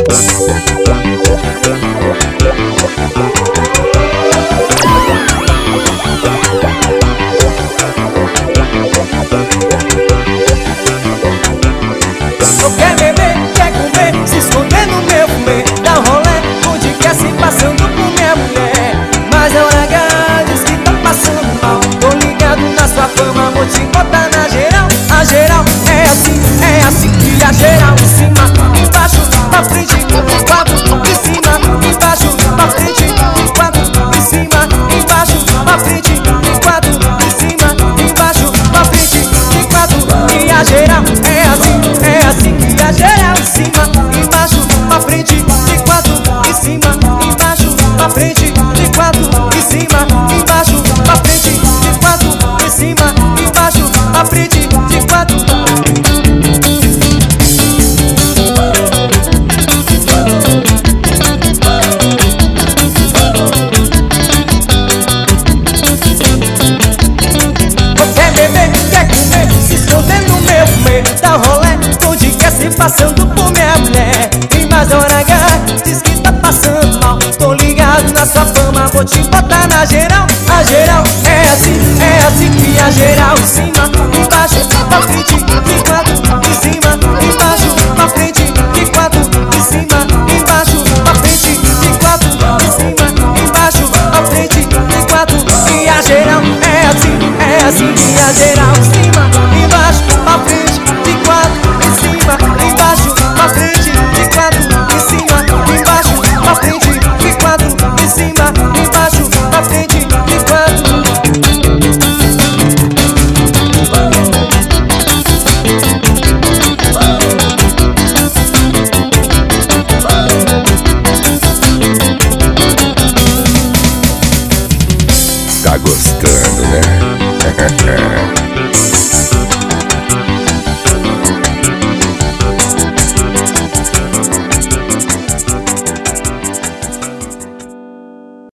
Quer beber, quer comer, se esconder no meu fumê, dá rolé onde quer, se passando por minha mulher. Mas a hora H diz que tá passando mal. Tô ligado na sua fama, vou te botar na geral. A geral é assim que a geral em cima, embaixo, pra frente, de quatro, de cima, embaixo, pra frente, de quatro, de cima, embaixo, pra frente, de quatro, de cima, embaixo, pra frente, de quatro. E a geral é assim que a geral em cima, embaixo, pra frente, de quatro, de cima, embaixo, pra frente, de quatro, de cima, embaixo, pra frente, de quatro, de cima, embaixo, pra frente, de quatro. Quer beber, quer comer, se esconder no meu fumê, dá rolé onde quer, se passando por minha mulher. Tem mais hora H, diz que tá passando mal. Tô ligado na sua fama, vou te botar na geral. A geral é assim que a geral em cima,